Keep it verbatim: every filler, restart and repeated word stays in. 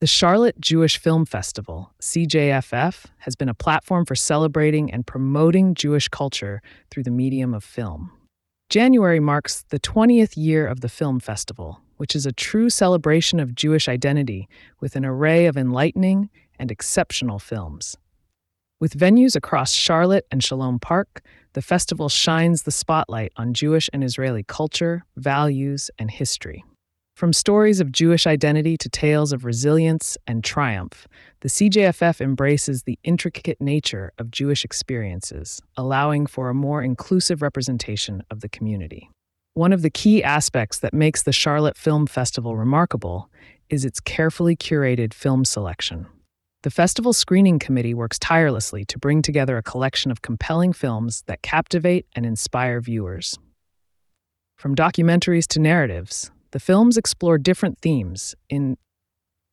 The Charlotte Jewish Film Festival, C J F F, has been a platform for celebrating and promoting Jewish culture through the medium of film. January marks the twentieth year of the film festival, which is a true celebration of Jewish identity with an array of enlightening and exceptional films. With venues across Charlotte and Shalom Park, the festival shines the spotlight on Jewish and Israeli culture, values, and history. From stories of Jewish identity to tales of resilience and triumph, the C J F F embraces the intricate nature of Jewish experiences, allowing for a more inclusive representation of the community. One of the key aspects that makes the Charlotte Film Festival remarkable is its carefully curated film selection. The festival screening committee works tirelessly to bring together a collection of compelling films that captivate and inspire viewers. From documentaries to narratives, the films explore different themes in